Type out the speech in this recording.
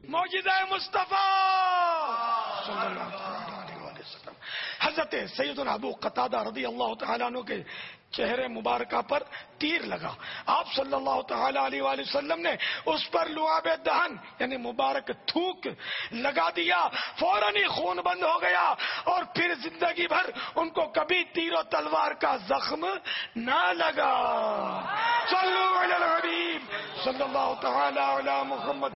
मौजिज़ा मुस्तफ़ा सल्लल्लाहु अलैहि वसल्लम। हजरत सैयदना अबू कतादा रज़ी अल्लाह तआला अन्हु के चेहरे मुबारक पर तीर लगा। आप सल्लल्लाहु तआला अलैहि वसल्लम ने उस पर लुआबे दहन यानी मुबारक थूक लगा दिया, फौरन ही खून बंद हो गया और फिर जिंदगी भर उनको कभी तीर तलवार का जख्म ना लगा। सल्लल्लाहु अलैहि वसल्लम सल्लल्लाहु तआला अला मुहम्मद।